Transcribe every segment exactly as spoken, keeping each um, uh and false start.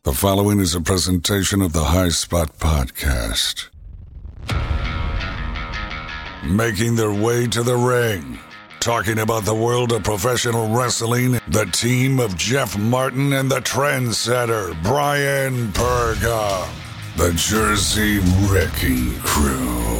The following is a presentation of the High Spot Podcast. Making their way to the ring, talking about the world of professional wrestling, the team of Jeff Martin and the trendsetter Brian Berga, the Jersey Wrecking Crew.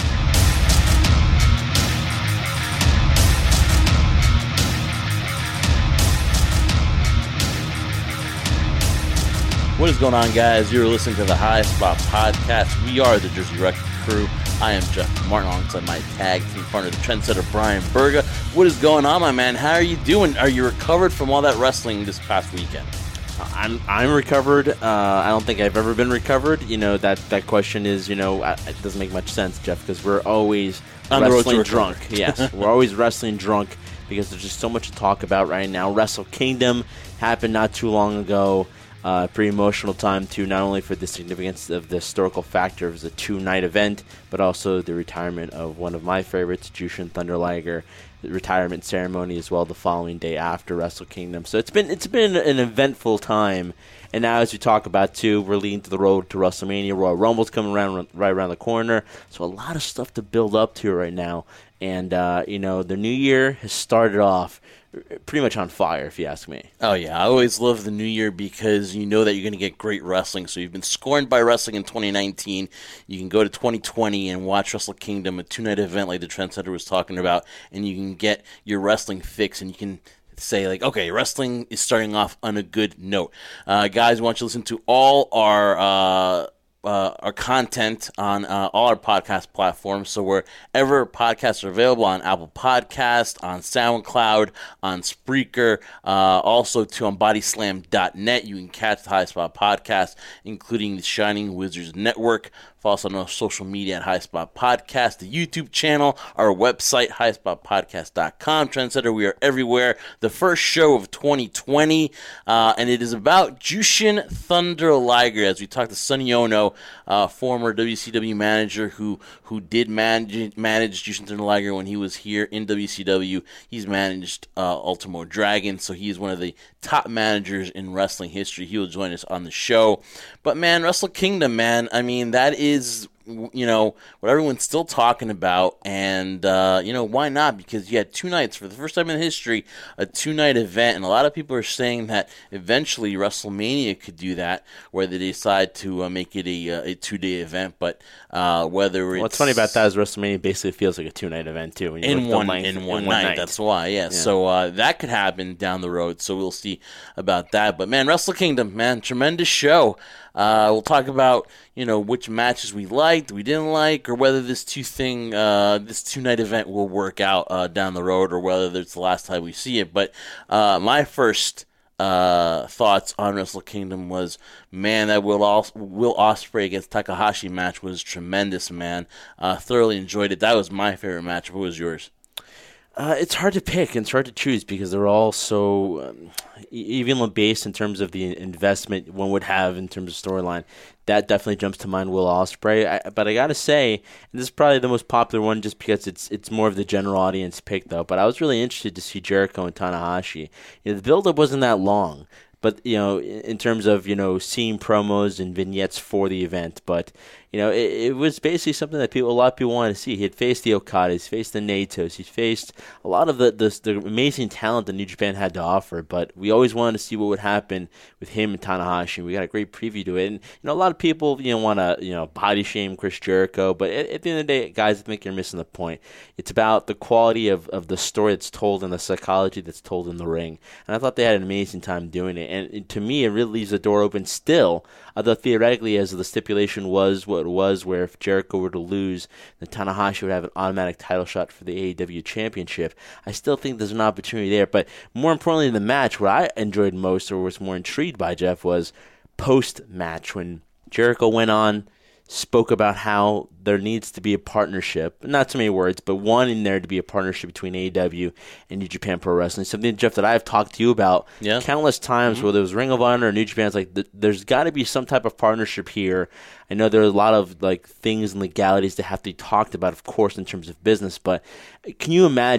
What is going on, guys? You're listening to the High Spot Podcast. We are the Jersey Wrecking Crew. I am Jeff Martin alongside my tag team partner, the trendsetter Brian Berga. What is going on, my man? How are you doing? Are you recovered from all that wrestling this past weekend? I'm I'm recovered. Uh, I don't think I've ever been recovered. You know, that, that question is, you know, it doesn't make much sense, Jeff, because we're always On the road wrestling to drunk. Yes, we're always wrestling drunk because there's just so much to talk about right now. Wrestle Kingdom happened not too long ago. Uh, pretty emotional time, too, not only for the significance of the historical factor of the two-night event, but also the retirement of one of my favorites, Jushin Thunder Liger, the retirement ceremony as well the following day after Wrestle Kingdom. So it's been it's been an eventful time. And now, as we talk about, too, we're leading to the road to WrestleMania. Royal Rumble's coming around right around the corner. So a lot of stuff to build up to right now. And, uh, you know, the new year has started off pretty much on fire, if you ask me. Oh, yeah. I always love the new year because you know that you're going to get great wrestling. So you've been scorned by wrestling in twenty nineteen. You can go to twenty twenty and watch Wrestle Kingdom, a two-night event like the Trendsetter was talking about, and you can get your wrestling fix, and you can say, like, okay, wrestling is starting off on a good note. Uh, guys, we want you to listen to all our uh, uh, our content on uh, all our podcast platforms. So wherever podcasts are available, on Apple Podcast, on SoundCloud, on Spreaker, uh, also to on body slam dot net, you can catch the High Spot Podcast, including the Shining Wizards Network. Follow us on our social media at High Spot Podcast, the YouTube channel, our website, high spot podcast dot com. Trendsetter, we are everywhere. The first show of twenty twenty, uh, and it is about Jushin Thunder Liger, as we talked to Sonny Ono, uh, former W C W manager who who did manage, manage Jushin Thunder Liger when he was here in W C W. He's managed uh, Ultimo Dragon, so he is one of the top managers in wrestling history. He will join us on the show. But, man, Wrestle Kingdom, man, I mean, that is, you know, what everyone's still talking about. And, uh, you know, why not? Because you had two nights, for the first time in history, a two-night event. And a lot of people are saying that eventually WrestleMania could do that, where they decide to uh, make it a, uh, a two-day event. But uh, whether it's... What's funny about that is WrestleMania basically feels like a two-night event, too. When you in, one, length, in, in one one night, night. That's why, yeah. yeah. So uh, that could happen down the road. So we'll see about that. But, man, Wrestle Kingdom, man, tremendous show. Uh, we'll talk about, you know, which matches we liked, we didn't like, or whether this two thing, uh, this two night event will work out uh, down the road, or whether it's the last time we see it. But uh, my first uh, thoughts on Wrestle Kingdom was, man, that Will Os- Will Ospreay against Takahashi match was tremendous, man. Uh, thoroughly enjoyed it. That was my favorite match. What was yours? Uh, it's hard to pick and it's hard to choose because they're all so um, evenly based in terms of the investment one would have in terms of storyline. That definitely jumps to mind, Will Ospreay. I, but I gotta say, and this is probably the most popular one just because it's it's more of the general audience pick, though. But I was really interested to see Jericho and Tanahashi. You know, the build-up wasn't that long, but you know, in terms of you know seeing promos and vignettes for the event, but. You know, it, it was basically something that people, a lot of people wanted to see. He had faced the Okadas, he's faced the Natos, he's faced a lot of the, the the amazing talent that New Japan had to offer. But we always wanted to see what would happen with him and Tanahashi. We got a great preview to it, and you know, a lot of people you know want to you know body shame Chris Jericho, but at, at the end of the day, guys, I think you're missing the point. It's about the quality of, of the story that's told and the psychology that's told in the ring. And I thought they had an amazing time doing it. And, and to me, it really leaves the door open still. Although theoretically, as the stipulation was what it was, where if Jericho were to lose, then Tanahashi would have an automatic title shot for the A E W Championship. I still think there's an opportunity there. But more importantly in the match, what I enjoyed most or was more intrigued by, Jeff, was post-match when Jericho went on, spoke about how there needs to be a partnership, not too many words, but wanting there to be a partnership between A E W and New Japan Pro Wrestling. Something, Jeff, that I've talked to you about yeah. countless times, mm-hmm. whether it was Ring of Honor or New Japan. It's like, th- there's got to be some type of partnership here. I know there are a lot of like things and legalities that have to be talked about, of course, in terms of business, but can you imagine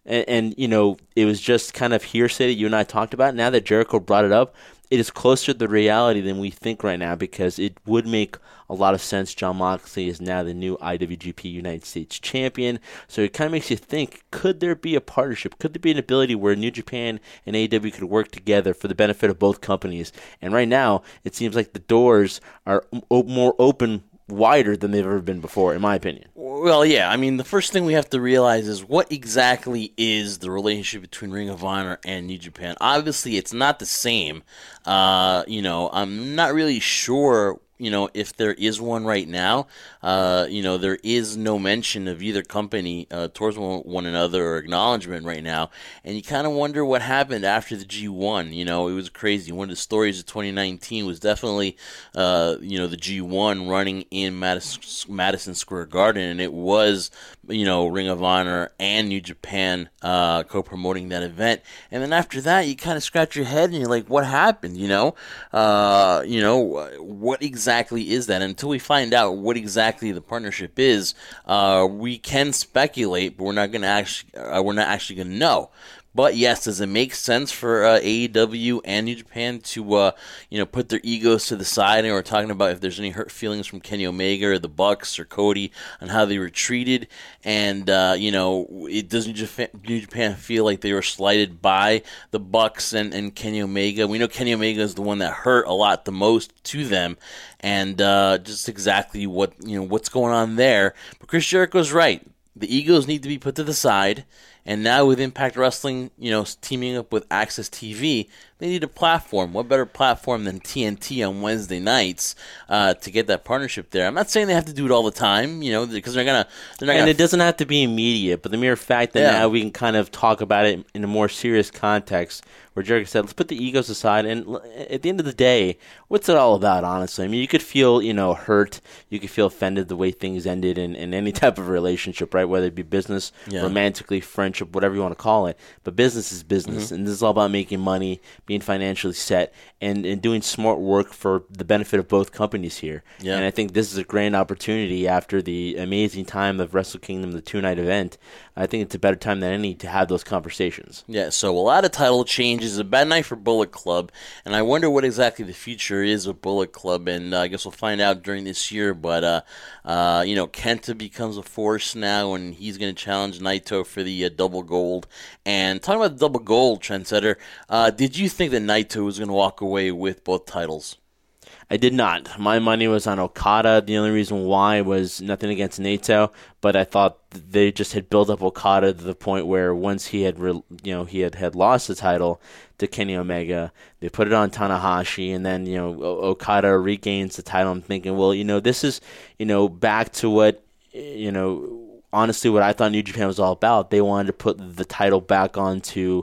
And, and, you know, it was just kind of hearsay that you and I talked about. Now that Jericho brought it up, it is closer to the reality than we think right now, because it would make a lot of sense. Jon Moxley is now the new I W G P United States champion. So it kind of makes you think, could there be a partnership? Could there be an ability where New Japan and A E W could work together for the benefit of both companies? And right now, it seems like the doors are o- more open, wider than they've ever been before, in my opinion. Well, yeah. I mean, the first thing we have to realize is what exactly is the relationship between Ring of Honor and New Japan. Obviously, it's not the same. Uh, you know, I'm not really sure, you know, if there is one right now. Uh, you know, there is no mention of either company uh, towards one, one another or acknowledgement right now. And you kind of wonder what happened after the G one. You know, it was crazy. One of the stories of twenty nineteen was definitely, uh, you know, the G one running in Madison, Madison Square Garden. And it was, you know, Ring of Honor and New Japan uh, co-promoting that event. And then after that, you kind of scratch your head and you're like, what happened, you know? Uh, you know, what exactly is that? And until we find out what exactly the partnership is, uh, we can speculate, but we're not going to actually, uh, we're not actually going to know. But yes, does it make sense for uh, A E W and New Japan to, uh, you know, put their egos to the side? And we're talking about if there's any hurt feelings from Kenny Omega or the Bucks or Cody on how they were treated, and uh, you know, it doesn't Japan, New Japan feel like they were slighted by the Bucks and, and Kenny Omega. We know Kenny Omega is the one that hurt a lot the most to them, and uh, just exactly what you know what's going on there. But Chris Jericho's right. The egos need to be put to the side. And now with Impact Wrestling, you know, teaming up with Access T V, they need a platform. What better platform than T N T on Wednesday nights uh, to get that partnership there? I'm not saying they have to do it all the time, you know, because they're gonna. They're not and gonna it doesn't have to be immediate, but the mere fact that Yeah. now we can kind of talk about it in a more serious context, where Jericho said, "Let's put the egos aside." And l- at the end of the day, what's it all about? Honestly, I mean, you could feel, you know, hurt, you could feel offended the way things ended in, in any type of relationship, right? Whether it be business, Yeah. romantically, friendship, whatever you want to call it. But business is business, Mm-hmm. and this is all about making money, being financially set, and, and doing smart work for the benefit of both companies here. Yeah. And I think this is a grand opportunity after the amazing time of Wrestle Kingdom, the two-night event. I think it's a better time than any to have those conversations. Yeah, so a lot of title changes. A bad night for Bullet Club, and I wonder what exactly the future is of Bullet Club, and uh, I guess we'll find out during this year. But, uh, uh, you know, Kenta becomes a force now, and he's going to challenge Naito for the uh, double gold. And talking about the double gold, Trendsetter, uh, did you think that Naito was going to walk away with both titles? I did not. My money was on Okada. The only reason why was nothing against Naito, but I thought they just had built up Okada to the point where once he had, re- you know, he had, had lost the title to Kenny Omega, they put it on Tanahashi, and then you know o- Okada regains the title. I'm thinking, well, you know, this is you know back to what you know. Honestly, what I thought New Japan was all about. They wanted to put the title back onto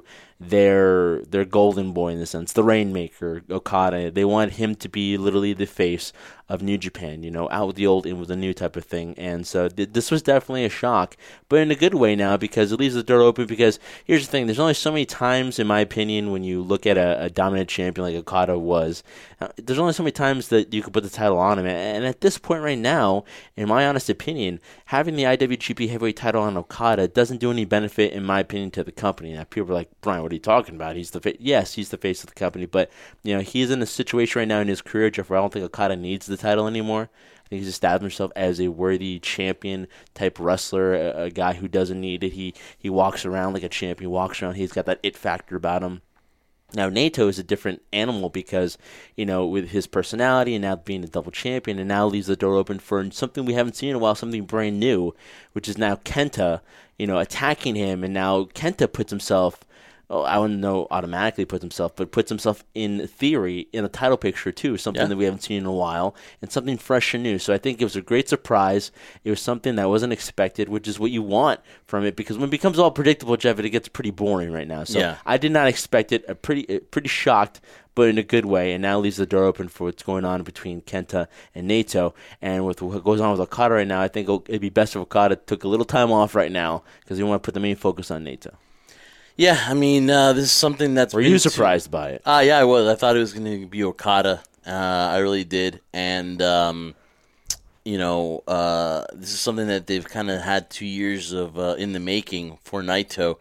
their their golden boy, in the sense, the Rainmaker, Okada. They wanted him to be literally the face of New Japan, you know, out with the old, in with the new type of thing. And so th- this was definitely a shock, but in a good way now, because it leaves the door open. Because here's the thing, there's only so many times, in my opinion, when you look at a, a dominant champion like Okada was, uh, there's only so many times that you could put the title on him. And at this point right now, in my honest opinion, having the I W G P Heavyweight title on Okada doesn't do any benefit, in my opinion, to the company. Now, people are like, Brian, what are you talking about? He's the fa-. Yes, he's the face of the company, but you know, he's in a situation right now in his career, Jeff, where I don't think Okada needs the title anymore. I think he's established himself as a worthy champion type wrestler, a, a guy who doesn't need it. He he walks around like a champion, walks around. He's got that it factor about him. Now, Naito is a different animal because, you know, with his personality and now being a double champion, and now leaves the door open for something we haven't seen in a while, something brand new, which is now Kenta, you know, attacking him. And now Kenta puts himself, oh, I wouldn't know automatically puts himself, but puts himself in theory in a title picture too, something Yeah. that we haven't seen in a while, and something fresh and new. So I think it was a great surprise. It was something that wasn't expected, which is what you want from it, because when it becomes all predictable, Jeff, it gets pretty boring right now. So Yeah. I did not expect it. A pretty, pretty shocked, but in a good way, and now leaves the door open for what's going on between Kenta and Naito. And with what goes on with Okada right now, I think it'd be best if Okada took a little time off right now, because you want to put the main focus on Naito. Yeah, I mean, uh, this is something that's. Were been you too- surprised by it? Uh, yeah, I was. I thought it was going to be Okada. Uh, I really did. And, um, you know, uh, this is something that they've kind of had two years of uh, in the making for Naito.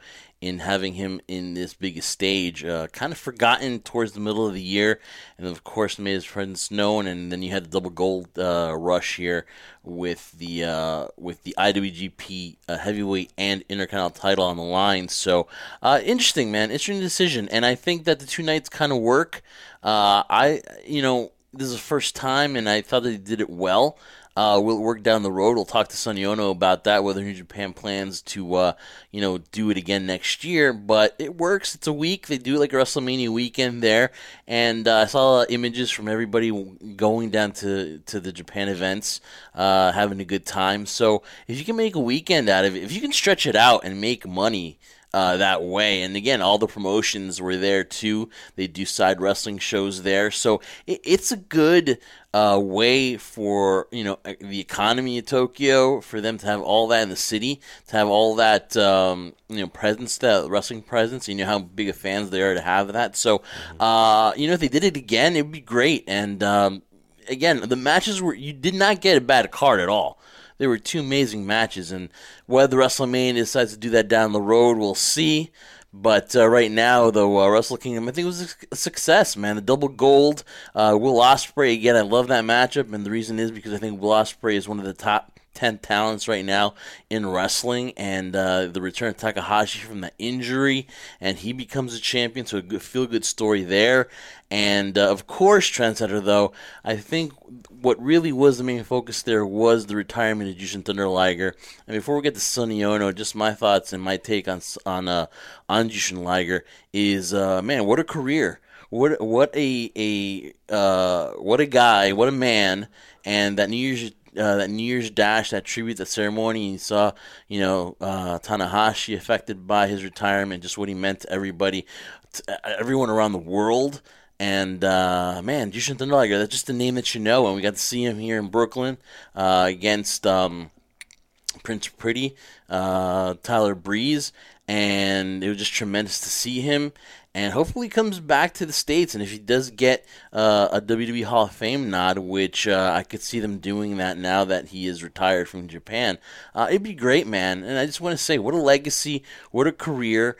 in having him in this biggest stage. Uh, kind of forgotten towards the middle of the year, and of course made his presence known. And then you had the double gold uh, rush here with the uh, with the I W G P uh, heavyweight and intercontinental title on the line. So uh, interesting, man, interesting decision. And I think that the two nights kind of work. Uh, I you know this is the first time, and I thought that he did it well. Uh, we'll work down the road. We'll talk to Sonny Ono about that, whether New Japan plans to, uh, you know, do it again next year. But it works. It's a week. They do it like a WrestleMania weekend there. And uh, I saw images from everybody going down to, to the Japan events, uh, having a good time. So if you can make a weekend out of it, if you can stretch it out and make money Uh, that way. And again, all the promotions were there too. They do side wrestling shows there. So it, it's a good uh, way for, you know, the economy of Tokyo, for them to have all that in the city, to have all that, um, you know, presence, that wrestling presence. You know how big of fans they are to have that. So, uh, you know, if they did it again, it would be great. And um, again, the matches were, you did not get a bad card at all. There were two amazing matches, and whether WrestleMania decides to do that down the road, we'll see. But uh, right now, though, uh, Wrestle Kingdom, I think it was a success, man. The double gold, uh, Will Ospreay, again, I love that matchup, and the reason is because I think Will Ospreay is one of the top ten talents right now in wrestling, and uh, the return of Takahashi from that injury, and he becomes a champion, so a good, feel-good story there. And, uh, of course, Trendsetter, though, I think what really was the main focus there was the retirement of Jushin Thunder Liger. And before we get to Sonny Ono, just my thoughts and my take on on uh, on Jushin Liger is, uh, man, what a career. What what a a uh, what a guy, what a man, and that New Year's uh, that New Year's Dash, that tribute, that ceremony. You saw, you know, uh, Tanahashi affected by his retirement, just what he meant to everybody, to everyone around the world. And, uh, man, Jushin Thunder Liger, that's just a name that you know. And we got to see him here in Brooklyn uh, against um, Prince Pretty, uh, Tyler Breeze. And it was just tremendous to see him. And hopefully he comes back to the States. And if he does get uh, a W W E Hall of Fame nod, which uh, I could see them doing that now that he is retired from Japan, uh, it'd be great, man. And I just want to say, what a legacy, what a career.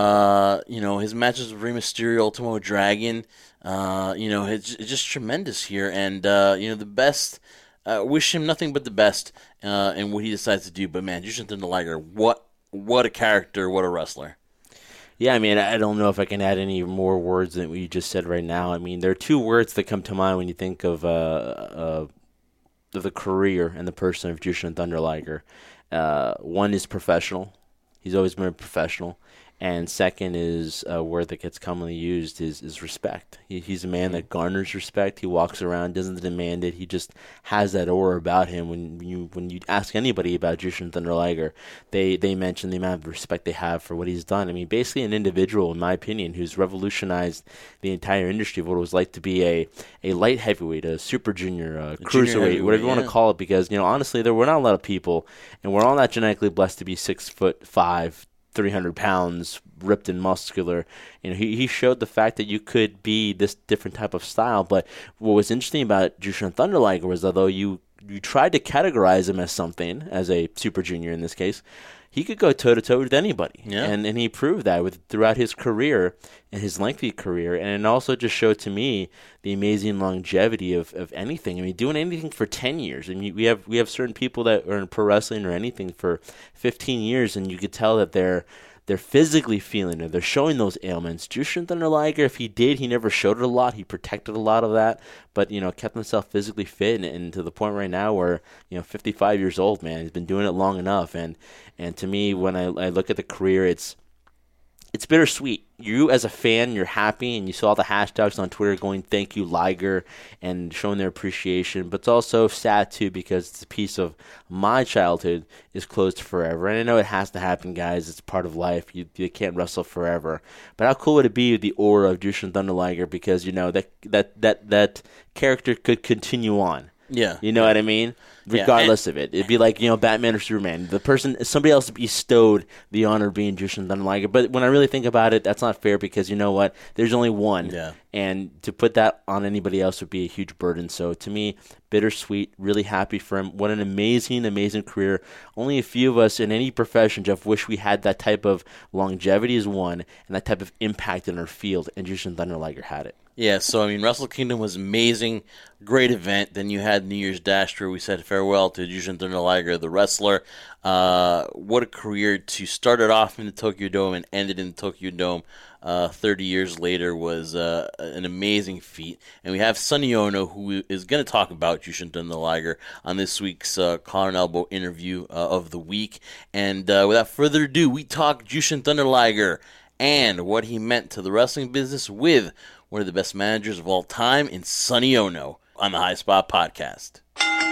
Uh, you know, his matches with Rey Mysterio, Ultimo Dragon, uh, you know, it's, it's just tremendous here. And, uh, you know, the best, uh, wish him nothing but the best uh, in what he decides to do. But, man, Jushin Thunder Liger, what, what a character, what a wrestler. Yeah, I mean, I don't know if I can add any more words than what you just said right now. I mean, there are two words that come to mind when you think of uh, uh, the career and the person of Jushin Thunder Liger. Uh, one is professional. He's always been a professional. And second is a word that gets commonly used is, is respect. He, he's a man that garners respect. He walks around, doesn't demand it. He just has that aura about him. When you when you ask anybody about Jushin Thunder Liger, they, they mention the amount of respect they have for what he's done. I mean, basically an individual, in my opinion, who's revolutionized the entire industry of what it was like to be a, a light heavyweight, a super junior, a, a cruiserweight, whatever you yeah. want to call it. Because, you know, honestly, there were not a lot of people, and we're all not genetically blessed to be six foot five, three hundred pounds, ripped and muscular. You know, he, he showed the fact that you could be this different type of style. But what was interesting about Jushin Thunder Liger was, although you, you tried to categorize him as something, as a super junior in this case, he could go toe-to-toe with anybody. Yeah. And and he proved that with throughout his career and his lengthy career. And it also just showed to me the amazing longevity of, of anything. I mean, doing anything for ten years. I mean, we have we have certain people that are in pro wrestling or anything for fifteen years, and you could tell that they're they're physically feeling it. They're showing those ailments. Jushin Thunder Liger, if he did, he never showed it a lot. He protected a lot of that, but, you know, kept himself physically fit, and, and to the point right now where, you know, fifty-five years old, man, he's been doing it long enough. And and to me, when I, I look at the career, it's it's bittersweet. You, as a fan, you're happy, and you saw the hashtags on Twitter going, thank you, Liger, and showing their appreciation. But it's also sad, too, because it's a piece of my childhood is closed forever. And I know it has to happen, guys. It's part of life. You, you can't wrestle forever. But how cool would it be with the aura of Jushin Thunder Liger? Because, you know, that that that, that character could continue on. Yeah. You know what I mean? regardless yeah, of it. It'd be like, you know, Batman or Superman. The person, somebody else bestowed the honor of being Jushin Thunder Liger. But when I really think about it, that's not fair because you know what? There's only one. Yeah. And to put that on anybody else would be a huge burden. So to me, bittersweet, really happy for him. What an amazing, amazing career. Only a few of us in any profession, Jeff, wish we had that type of longevity as one and that type of impact in our field. And Jushin Thunder Liger had it. Yeah, so I mean, Wrestle Kingdom was amazing, great event. Then you had New Year's Dash where we said farewell to Jushin Thunder Liger, the wrestler. Uh, what a career to start it off in the Tokyo Dome and end it in the Tokyo Dome. Uh, thirty years later was uh, an amazing feat. And we have Sonny Ono, who is going to talk about Jushin Thunder Liger on this week's uh, Collar and Elbow interview uh, of the week. And uh, without further ado, we talk Jushin Thunder Liger and what he meant to the wrestling business with one of the best managers of all time in Sonny Ono on the High Spot Podcast.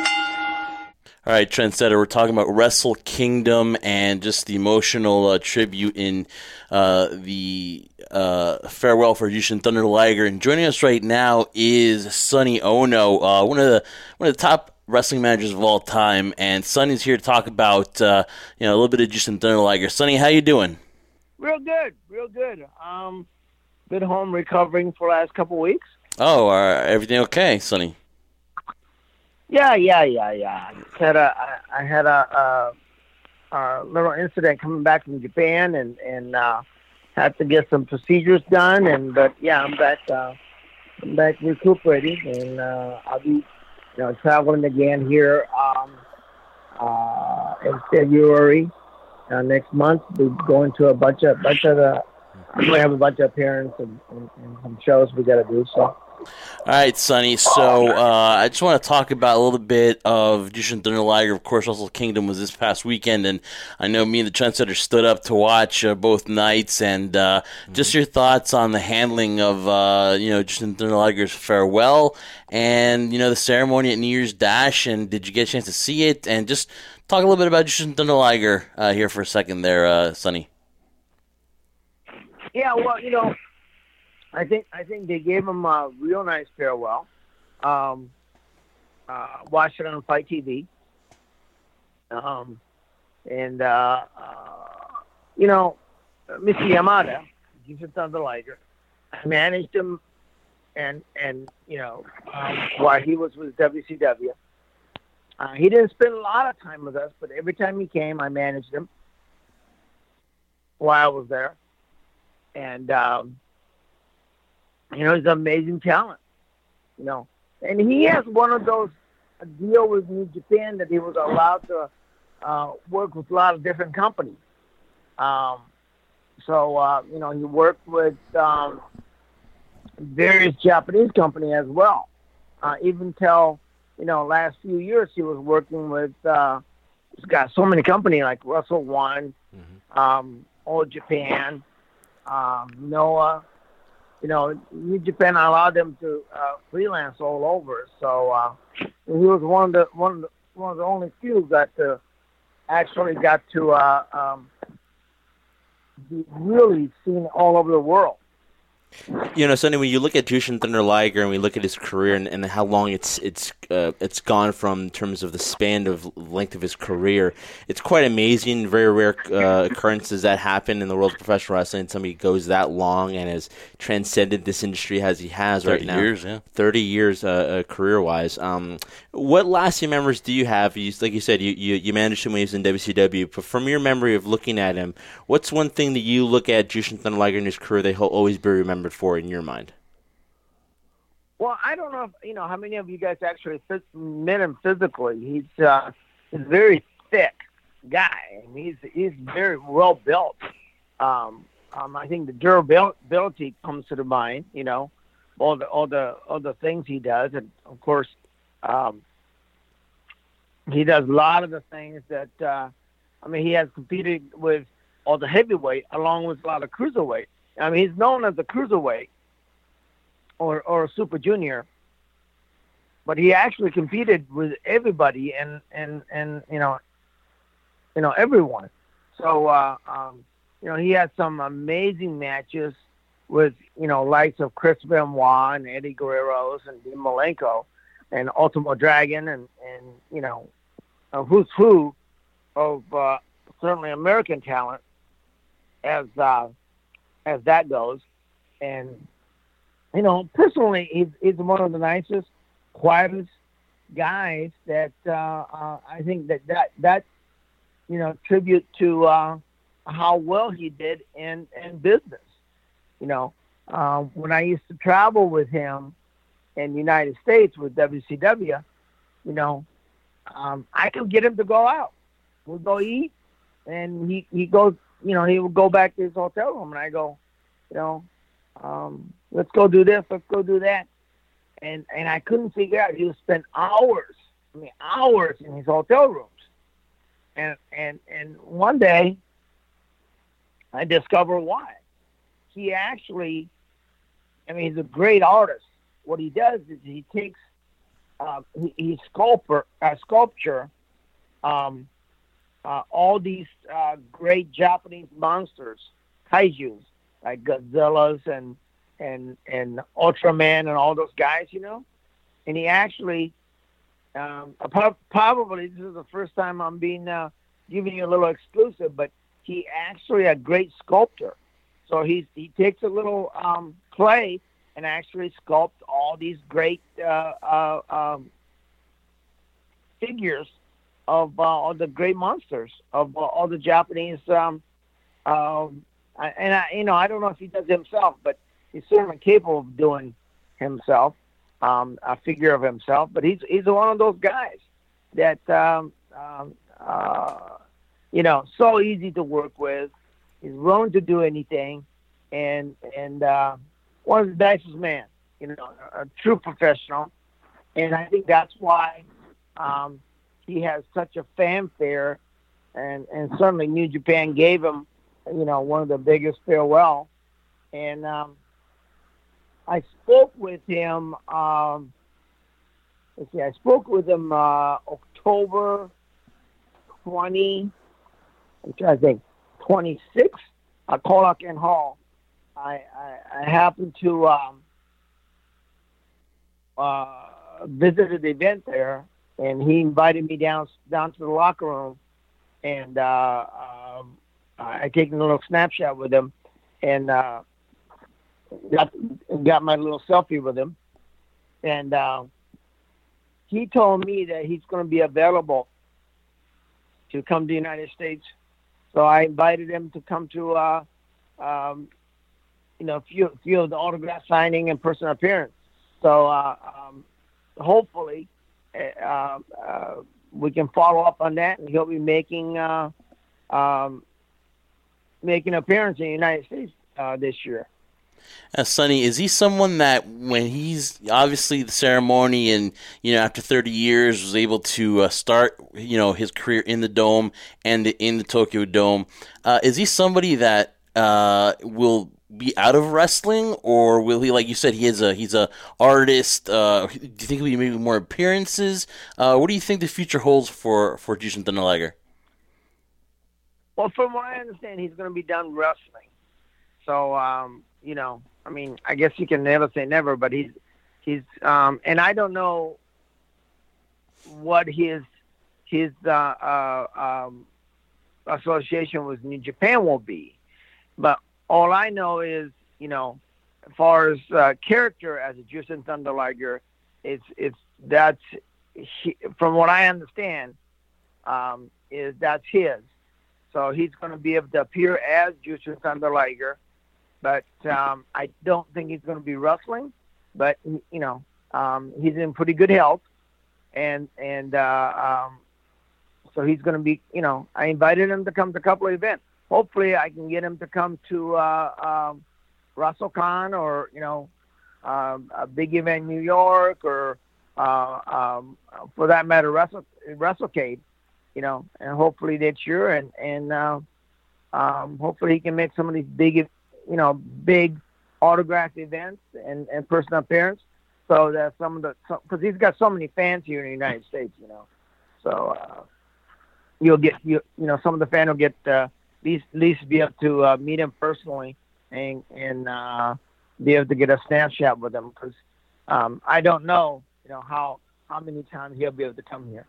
All right, Trendsetter, we're talking about Wrestle Kingdom and just the emotional uh, tribute in uh, the uh, farewell for Jushin Thunder Liger. And joining us right now is Sonny Ono, uh, one of the one of the top wrestling managers of all time. And Sonny's here to talk about uh, you know a little bit of Jushin Thunder Liger. Sonny, how you doing? Real good, real good. Um, been home recovering for the last couple weeks. Oh, uh, everything okay, Sonny? Yeah, yeah, yeah, yeah. I had a, I, I had a, a, a little incident coming back from Japan, and and uh, had to get some procedures done. And but yeah, I'm back. Uh, I'm back recuperating, and uh, I'll be, you know, traveling again here um, uh, in February uh, next month. We're going to a bunch of bunch of the. We have a bunch of appearances and, and, and some shows we got to do. So. All right, Sonny. So uh, I just want to talk about a little bit of Jushin Thunder Liger. Of course, Wrestle Kingdom was this past weekend, and I know me and the Trendsetter stood up to watch uh, both nights. And uh, mm-hmm. just your thoughts on the handling of uh, you know Jushin Thunder Liger's farewell, and you know the ceremony at New Year's Dash. And did you get a chance to see it? And just talk a little bit about Jushin Thunder Liger uh, here for a second, there, uh, Sonny. Yeah, well, you know. I think I think they gave him a real nice farewell. Um, uh, watched it on Fight T V. Um, and, uh, uh, you know, Mister Yamada, Jushin Thunder Liger, I managed him and, and you know, um, while he was with W C W. Uh, he didn't spend a lot of time with us, but every time he came, I managed him while I was there. And, um, you know, he's an amazing talent, you know. And he has one of those a deal with New Japan that he was allowed to uh, work with a lot of different companies. Um, so, uh, you know, he worked with um, various Japanese companies as well. Uh, even till, you know, last few years he was working with, uh, he's got so many companies like Russell One, mm-hmm. um, All Japan, um, Noah. You know, New Japan allowed them to uh, freelance all over. So uh, he was one of the one of the one of the only few that uh, actually got to uh, um, be really seen all over the world. You know, Sonny, when you look at Jushin Thunder Liger and we look at his career and, and how long it's it's uh, it's gone from in terms of the span of length of his career, it's quite amazing. Very rare uh, occurrences that happen in the world of professional wrestling. Somebody goes that long and has transcended this industry as he has right now. Thirty years, yeah. Thirty years, uh, uh, career-wise. Um, what lasting memories do you have? You, like you said, you, you you managed him when he was in W C W. But from your memory of looking at him, what's one thing that you look at Jushin Thunder Liger in his career that he'll always be remembered for in your mind? Well, I don't know if, you know, how many of you guys actually phys- met him physically. He's uh, he's a very thick guy, and he's he's very well built. Um, um, I think the durability comes to the mind. You know, all the all the all the things he does, and of course, um, he does a lot of the things that. Uh, I mean, he has competed with all the heavyweight along with a lot of cruiserweight. I mean, he's known as a cruiserweight or or a super junior, but he actually competed with everybody and and, and you know, you know everyone. So uh, um, you know, he had some amazing matches with you know likes of Chris Benoit and Eddie Guerrero's and Dean Malenko and Ultimo Dragon and and you know a who's who of uh, certainly American talent as uh, as that goes. And you know, personally, he's, he's one of the nicest, quietest guys that uh, uh, I think that that that you know tribute to uh, how well he did in in business. You know, uh, when I used to travel with him in the United States with W C W, you know, um, I could get him to go out. We'd go eat, and he he goes, you know, he would go back to his hotel room, and I go, you know, um, let's go do this, let's go do that. And and I couldn't figure out. He would spend hours, I mean hours in his hotel rooms. And and and one day, I discovered why. He actually, I mean, he's a great artist. What he does is he takes, uh, he, he sculptor, uh, sculpture, um, uh, all these uh, great Japanese monsters, kaijus, like Godzillas and and and Ultraman and all those guys, you know. And he actually, um, probably this is the first time I'm being uh, giving you a little exclusive, but he actually a great sculptor. So he's he takes a little um, clay and actually sculpts all these great uh, uh, um, figures of uh, all the great monsters of uh, all the Japanese. Um, um, and I, you know, I don't know if he does it himself, but he's certainly capable of doing himself, um, a figure of himself. But he's he's one of those guys that um, um, uh, you know, so easy to work with. He's willing to do anything, and and uh, one of the nicest men, you know, a, a true professional. And I think that's why um, he has such a fanfare, and and certainly New Japan gave him, you know, one of the biggest farewell. And um, I spoke with him. Um, let's see, I spoke with him uh, October twenty. I'm trying to think. twenty-six at Colacan Hall. I, I, I happened to um, uh, visit the event there, and he invited me down down to the locker room, and uh, um, I taken a little snapshot with him, and uh, got got my little selfie with him, and uh, he told me that he's going to be available to come to the United States. So I invited him to come to, uh, um, you know, a few, few of the autograph signing and personal appearance. So uh, um, hopefully uh, uh, we can follow up on that, and he'll be making uh, um, making an appearance in the United States uh, this year. Uh, Sonny, is he someone that when he's obviously the ceremony and, you know, after thirty years was able to uh, start, you know, his career in the Dome and in the Tokyo Dome, uh, is he somebody that uh, will be out of wrestling, or will he, like you said, he is a he's a artist? Uh, do you think he'll be maybe more appearances? Uh, what do you think the future holds for for Jushin Thunder Liger? Well, from what I understand, he's going to be done wrestling. So. Um, You know, I mean, I guess you can never say never, but he's, he's, um, and I don't know what his, his, uh, uh, um, association with New Japan will be. But all I know is, you know, as far as uh, character as a Jushin Thunder Liger, it's, it's, that's, he, from what I understand, um, is that's his. So he's going to be able to appear as Jushin Thunder Liger. But um, I don't think he's going to be wrestling. But you know, um, he's in pretty good health, and and uh, um, so he's going to be. You know, I invited him to come to a couple of events. Hopefully, I can get him to come to uh, um, WrestleCon, or you know, um, a big event in New York, or uh, um, for that matter, Wrestle WrestleCade. You know, and hopefully this year, and and uh, um, hopefully he can make some of these big. you know, big autograph events and, and personal appearance. So that some of the, because he's got so many fans here in the United States, you know. So uh, you'll get, you you know, some of the fans will get uh, at least, at least be able to uh, meet him personally and, and uh, be able to get a snapshot with him. Because um, I don't know, you know, how, how many times he'll be able to come here.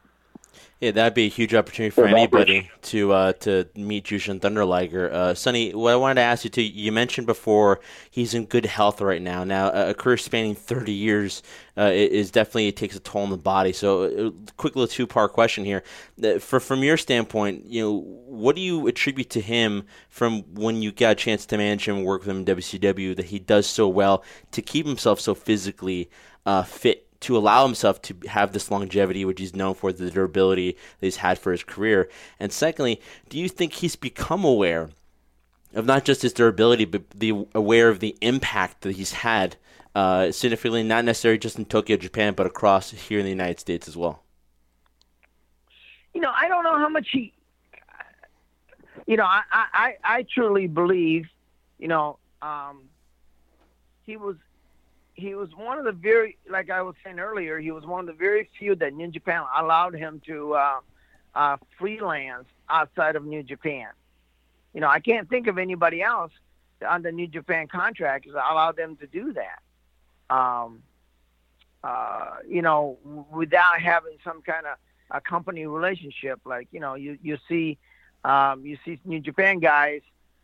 Yeah, that'd be a huge opportunity for anybody to uh, to meet Jushin Thunder Liger. Uh, Sonny, what I wanted to ask you too, you mentioned before he's in good health right now. Now, a career spanning thirty years uh, is definitely, it takes a toll on the body. So, a quick little two-part question here. For From your standpoint, you know, what do you attribute to him from when you got a chance to manage him and work with him in W C W that he does so well to keep himself so physically uh, fit, to allow himself to have this longevity, which he's known for, the durability that he's had for his career? And secondly, do you think he's become aware of not just his durability, but the aware of the impact that he's had uh, significantly, not necessarily just in Tokyo, Japan, but across here in the United States as well? You know, I don't know how much he, you know, I, I, I truly believe, you know, um, he was, He was one of the very, like I was saying earlier, he was one of the very few that New Japan allowed him to uh, uh, freelance outside of New Japan. You know, I can't think of anybody else on the New Japan contract that allowed them to do that. Um, uh, you know, without having some kind of a company relationship. Like, you know, you, you see, um, you see New Japan guys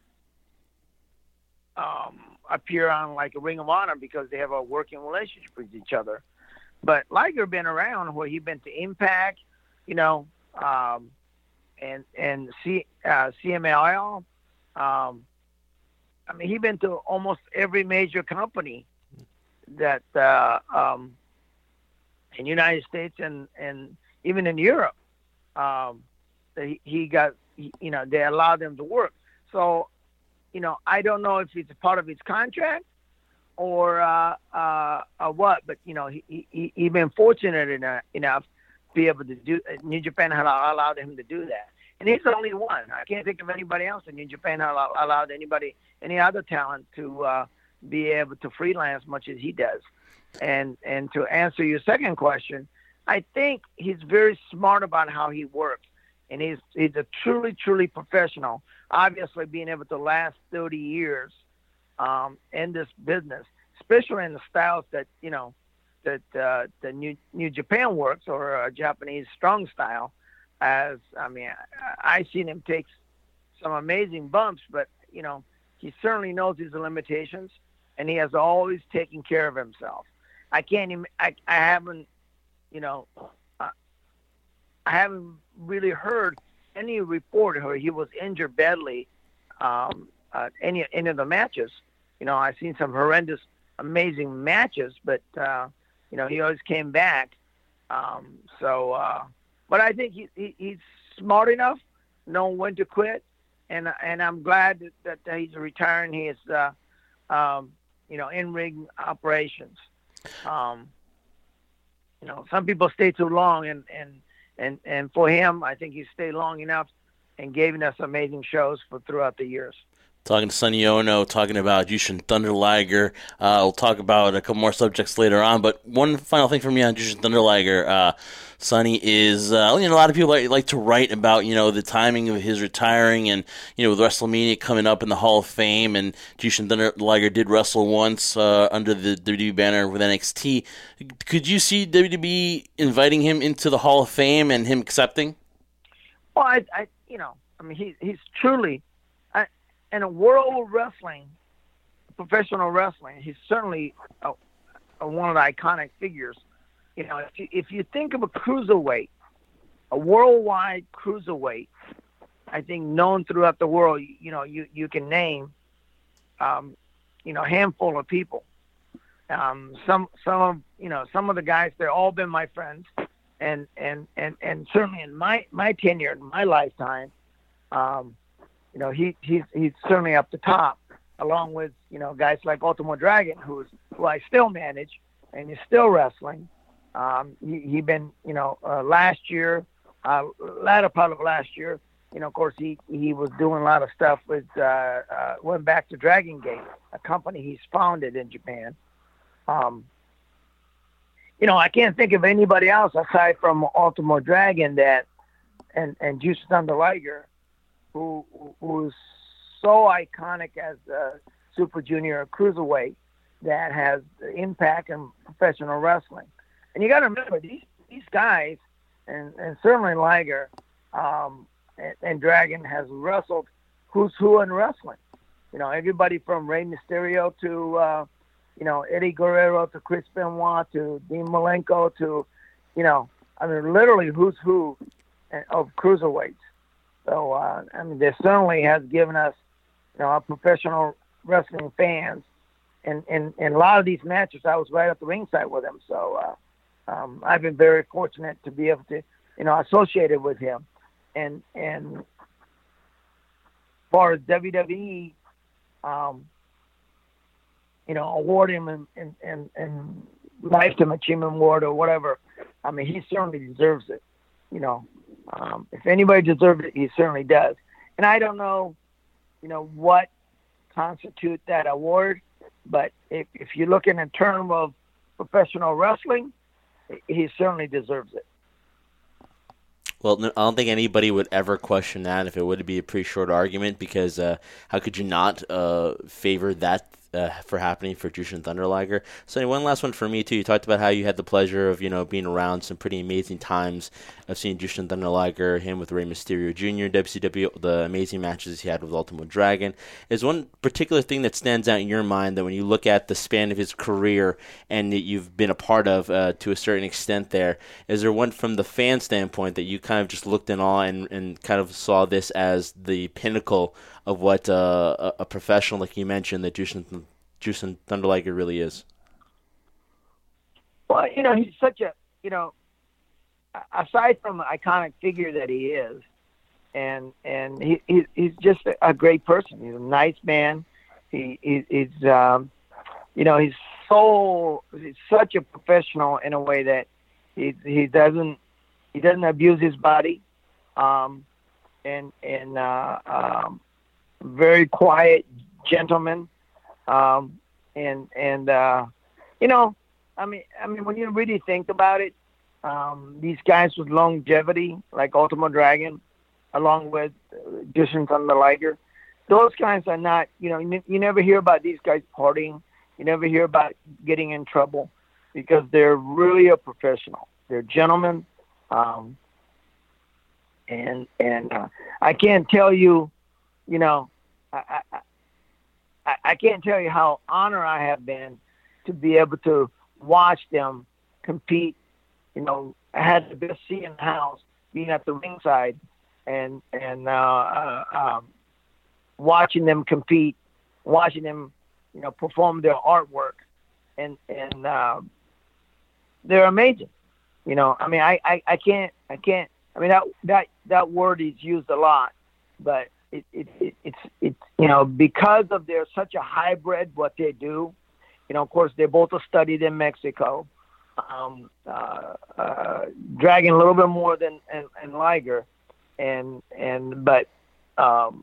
um, appear on like a Ring of Honor because they have a working relationship with each other. But Liger been around where he been to Impact, you know, um, and and C, uh, C M L L. Um, I mean, he been to almost every major company that uh, um, in the United States and, and even in Europe. Um, he, he got, you know, they allowed him to work. So, you know, I don't know if it's a part of his contract or uh, uh, or what, but, you know, he he, he been fortunate enough, enough to be able to do, New Japan had allowed him to do that. And he's the only one. I can't think of anybody else in New Japan had allowed anybody, any other talent to uh, be able to freelance much as he does. And and to answer your second question, I think he's very smart about how he works. And he's he's a truly, truly professional. Obviously, being able to last thirty years um, in this business, especially in the styles that, you know, that uh, the New New Japan works, or a Japanese strong style. As I mean, I, I've seen him take some amazing bumps, but, you know, he certainly knows his limitations, and he has always taken care of himself. I can't even, I, I haven't, you know, uh, I haven't really heard any report where he was injured badly um, uh, any any of the matches. You know, I've seen some horrendous, amazing matches, but, uh, you know, he always came back. Um, so, uh, but I think he, he, he's smart enough, knowing when to quit, and and I'm glad that, that he's retiring his, uh, um, you know, in-ring operations. Um, you know, some people stay too long, and, and, and, and for him, I think he stayed long enough and gave us amazing shows for throughout the years. Talking to Sonny Ono, talking about Jushin Thunder Liger. Uh, we'll talk about a couple more subjects later on, but one final thing for me on Jushin Thunder Liger, uh, Sonny, is uh, you know, a lot of people like, like to write about, you know, the timing of his retiring, and, you know, with WrestleMania coming up in the Hall of Fame, and Jushin Thunder Liger did wrestle once uh, under the W W E banner with N X T. Could you see W W E inviting him into the Hall of Fame and him accepting? Well, I, I you know, I mean, he, he's truly, in a world of wrestling, professional wrestling, he's certainly a, a, one of the iconic figures. You know, if you, if you think of a cruiserweight, a worldwide cruiserweight, I think known throughout the world, you, you know, you, you can name, um, you know, a handful of people. Um, some, some of, you know, some of the guys, they've all been my friends. And, and, and, and certainly in my, my tenure, in my lifetime, um, you know, he, he's, he's certainly up the top, along with, you know, guys like Ultimo Dragon, who's, who I still manage and is still wrestling. Um, he, he been, you know, uh, last year, uh, latter part of last year, you know, of course, he, he was doing a lot of stuff with, uh, uh, went back to Dragon Gate, a company he's founded in Japan. Um, you know, I can't think of anybody else aside from Ultimo Dragon that, and, and Jushin Thunder Liger, who who's so iconic as a Super Junior cruiserweight that has impact in professional wrestling. And you got to remember, these these guys and, and certainly Liger um, and, and Dragon has wrestled who's who in wrestling. You know, everybody from Rey Mysterio to, uh, you know, Eddie Guerrero to Chris Benoit to Dean Malenko to, you know, I mean, literally who's who of cruiserweights. So, uh, I mean, this certainly has given us, you know, our professional wrestling fans. And in a lot of these matches, I was right at the ringside with him. So uh, um, I've been very fortunate to be able to, you know, associated with him. And, and as far as W W E, um, you know, award him and, and, and, and Lifetime Achievement Award or whatever, I mean, he certainly deserves it. You know, um, if anybody deserves it, he certainly does. And I don't know, you know, what constitute that award, but if, if you're looking in terms of professional wrestling, he certainly deserves it. Well, no, I don't think anybody would ever question that if it would be a pretty short argument, because uh, how could you not uh, favor that uh, for happening for Jushin Thunder Liger? So anyway, one last one for me too. You talked about how you had the pleasure of, you know, being around some pretty amazing times of seeing Jushin Thunder Liger, him with Rey Mysterio Junior in W C W, the amazing matches he had with Ultimo Dragon. Is one particular thing that stands out in your mind that when you look at the span of his career and that you've been a part of uh, to a certain extent there, is there one from the fan standpoint that you kind of just looked in awe and, and kind of saw this as the pinnacle of what uh, a, a professional, like you mentioned, that Jushin, Jushin Thunder Liger really is? Well, you know, he's such a, you know, aside from the iconic figure that he is, and and he, he he's just a great person. He's a nice man. He, he he's um, you know, he's so he's such a professional in a way that he he doesn't he doesn't abuse his body, um, and and uh, um, very quiet gentleman, um, and and uh, you know, I mean I mean when you really think about it. Um, these guys with longevity, like Ultimo Dragon, along with uh, Jushin Thunder Liger, those guys are not, you know, you, you never hear about these guys partying. You never hear about getting in trouble because they're really a professional. They're gentlemen. Um, and and uh, I can't tell you, you know, I, I, I, I can't tell you how honored I have been to be able to watch them compete. You know, I had the best seat in the house, being at the ringside, and and uh, uh, um, watching them compete, watching them, you know, perform their artwork, and and uh, they're amazing. You know, I mean, I, I, I can't I can't. I mean, that that that word is used a lot, but it, it, it it's it's you know, because of they're such a hybrid what they do. You know, of course, they both studied in Mexico. Um, uh, uh, Dragon a little bit more than and, and Liger, and and but um,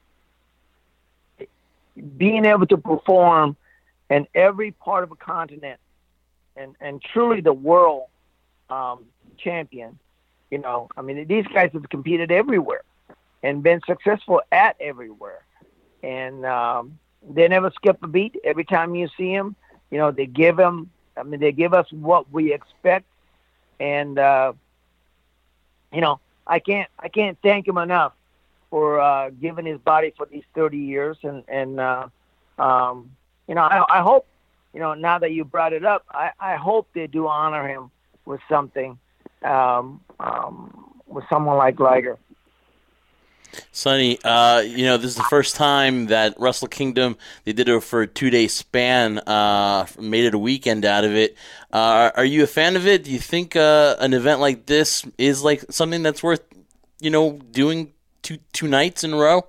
being able to perform in every part of a continent and and truly the world um, champion. You know, I mean, these guys have competed everywhere and been successful at everywhere, and um, they never skip a beat. Every time you see them, you know, they give them. I mean, they give us what we expect, and uh, you know, I can't I can't thank him enough for uh, giving his body for these thirty years, and and uh, um, you know, I, I hope, you know, now that you brought it up, I, I hope they do honor him with something, um, um, with someone like Liger. Sonny, uh, you know, this is the first time that Wrestle Kingdom, they did it for a two-day span, uh, made it a weekend out of it. Uh, are you a fan of it? Do you think uh, an event like this is like something that's worth, you know, doing two two nights in a row?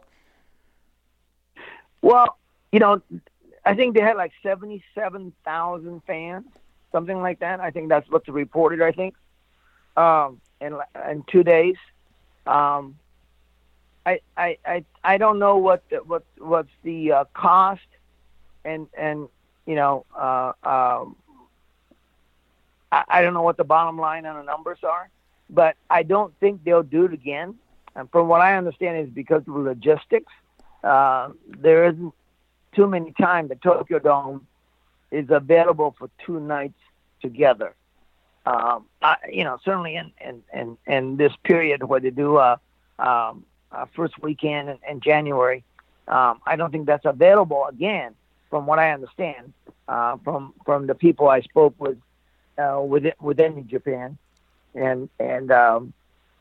Well, you know, I think they had like seventy-seven thousand fans, something like that. I think that's what's reported, I think, um, in, in two days. Um I, I, I, I don't know what the, what what's the uh, cost, and and you know uh, um, I, I don't know what the bottom line on the numbers are, but I don't think they'll do it again. And from what I understand is because of logistics, uh, there isn't too many times the Tokyo Dome is available for two nights together, um, I, you know, certainly in, in, in, in this period where they do a, um, a first weekend in, in January, um, I don't think that's available again, from what I understand, uh, from from the people I spoke with uh, within within New Japan, and and um,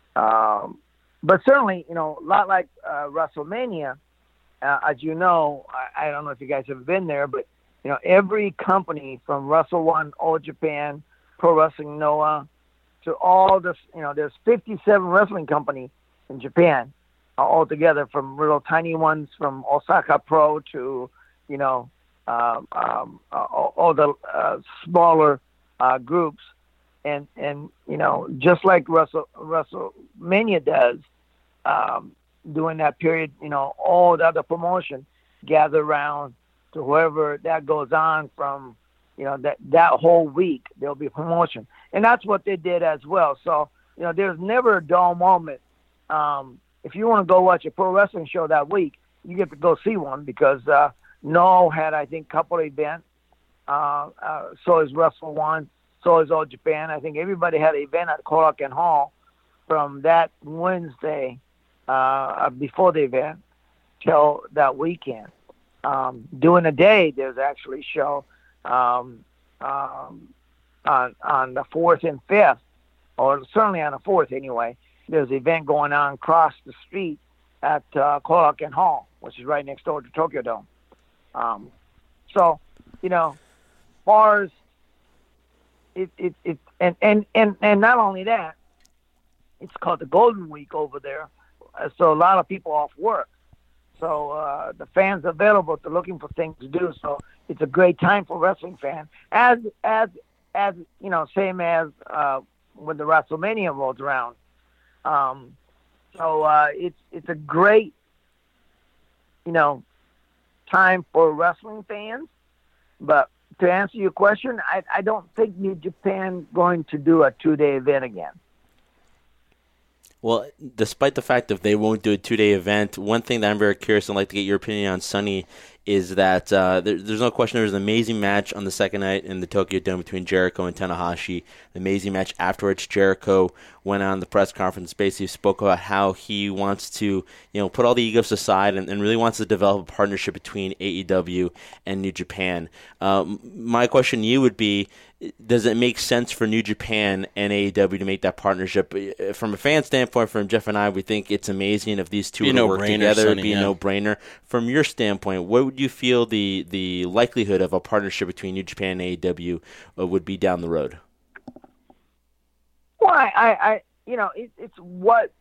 um, but certainly, you know, a lot like uh, WrestleMania, uh, as you know, I, I don't know if you guys have been there, but you know, every company from Wrestle One, All Japan, Pro Wrestling Noah, to all this, you know, there's fifty-seven wrestling companies in Japan uh, all together, from little tiny ones from Osaka Pro to, you know, um, um, uh, all, all the uh, smaller uh, groups. And, and, you know, just like Wrestle, WrestleMania does, um, during that period, you know, all the other promotion gather around to whoever that goes on from, you know, that, that whole week, there'll be promotion. And that's what they did as well. So, you know, there's never a dull moment. Um, if you want to go watch a pro wrestling show that week, you get to go see one, because uh, Noah had, I think, a couple of events. Uh, uh, so is Wrestle One. So is All Japan. I think everybody had an event at Korakuen Hall from that Wednesday uh, before the event till that weekend. Um, during the day, there's actually a show um, um, on on the fourth and fifth, or certainly on the fourth anyway. There's an event going on across the street at uh, Korakuen Hall, which is right next door to Tokyo Dome. Um, so, you know, as far as it, it, it and, and, and, and not only that, it's called the Golden Week over there. So a lot of people off work. So uh, the fans are available to looking for things to do. So it's a great time for wrestling fans. As as as you know, same as uh, when the WrestleMania rolls around. Um, so uh, it's it's a great, you know, time for wrestling fans. But to answer your question, I I don't think New Japan going to do a two day event again. Well, despite the fact that they won't do a two-day event, one thing that I'm very curious and I'd like to get your opinion on, Sonny, is that uh, there, there's no question there was an amazing match on the second night in the Tokyo Dome between Jericho and Tanahashi. An amazing match afterwards. Jericho went on the press conference, basically spoke about how he wants to, you know, put all the egos aside and, and really wants to develop a partnership between A E W and New Japan. Um, my question to you would be, does it make sense for New Japan and A E W to make that partnership? From a fan standpoint, from Jeff and I, we think it's amazing if these two be were to work together. It'd be yeah. a no-brainer. From your standpoint, what would you feel the, the likelihood of a partnership between New Japan and A E W uh, would be down the road? Well, I, I, I you know, it, it's what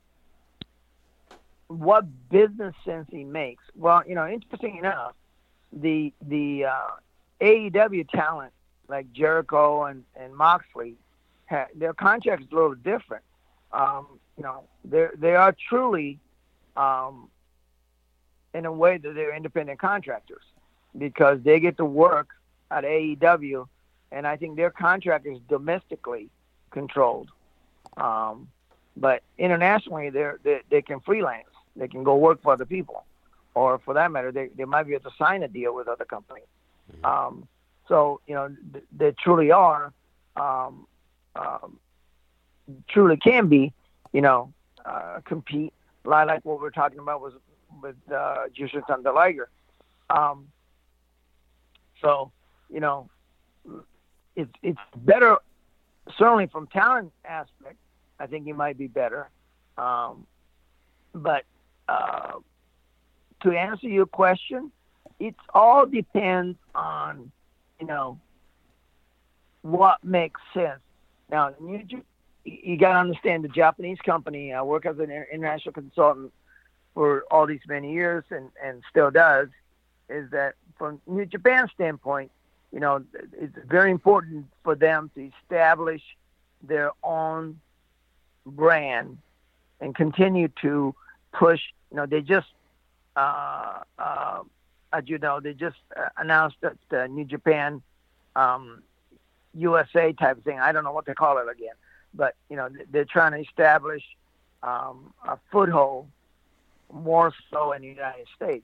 what business sense he makes. Well, you know, interesting enough, the the uh, A E W talent like Jericho and, and Moxley, ha, their contract is a little different. Um, you know, they they are truly, um, in a way that they're independent contractors, because they get to work at A E W, and I think their contract is domestically controlled. Um, but internationally, they're, they they can freelance. They can go work for other people, or for that matter, they, they might be able to sign a deal with other companies. Mm-hmm. Um, so, you know, th- they truly are, um, um, truly can be, you know, uh, compete, a lot like what we're talking about was with uh, Jushin Thunder Liger. Um, so, you know, it's it's better, certainly from talent aspect. I think he might be better. Um, but uh, to answer your question, it all depends on, you know, what makes sense. Now, you, you got to understand the Japanese company. I work as an international consultant for all these many years and, and still does, is that from New Japan's standpoint, you know, it's very important for them to establish their own brand and continue to push. You know, they just, uh, uh, as you know, they just uh, announced that the New Japan um, U S A type of thing. I don't know what they call it again, but you know, they're trying to establish um, a foothold more so in the United States.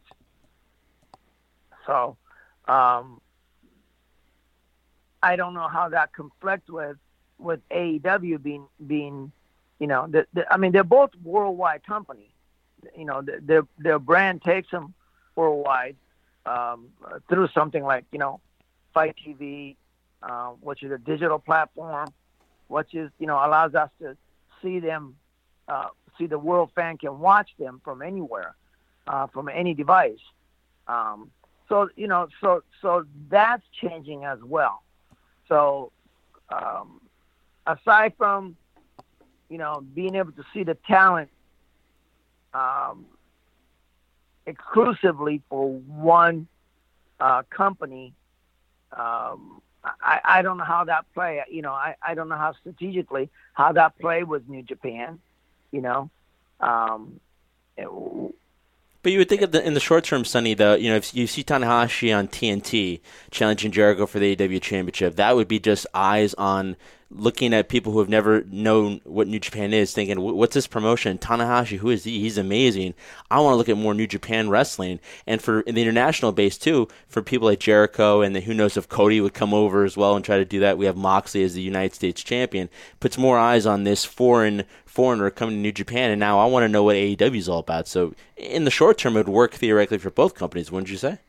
So, um, I don't know how that conflicts with with A E W being being, you know, the, the, I mean, they're both worldwide companies. You know, the, their their brand takes them worldwide um, through something like, you know, Fight T V, uh, which is a digital platform, which is, you know, allows us to see them, uh, see the world fan can watch them from anywhere, uh, from any device. Um, so, you know, so so that's changing as well. So um, aside from, you know, being able to see the talent um, exclusively for one uh, company, um, I, I don't know how that play, you know, I, I don't know how strategically, how that play with New Japan, you know. Um, it, But you would think of the, in the short term, Sonny, though, you know, if you see Tanahashi on T N T challenging Jericho for the A E W Championship, that would be just eyes on looking at people who have never known what New Japan is, thinking, what's this promotion? Tanahashi, who is he? He's amazing. I want to look at more New Japan wrestling. And for in the international base, too, for people like Jericho, and the, who knows if Cody would come over as well and try to do that. We have Moxley as the United States champion. Puts more eyes on this foreign foreigner coming to New Japan, and now I want to know what A E W is all about. So in the short term, it would work theoretically for both companies, wouldn't you say?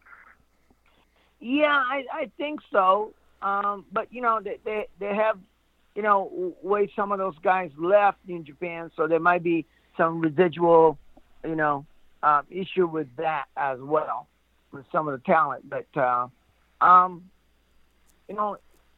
Yeah, I, I think so. Um, but, you know, they, they they have, you know, way some of those guys left New Japan, so there might be some residual, you know, uh, issue with that as well, with some of the talent. But, uh, um, you know,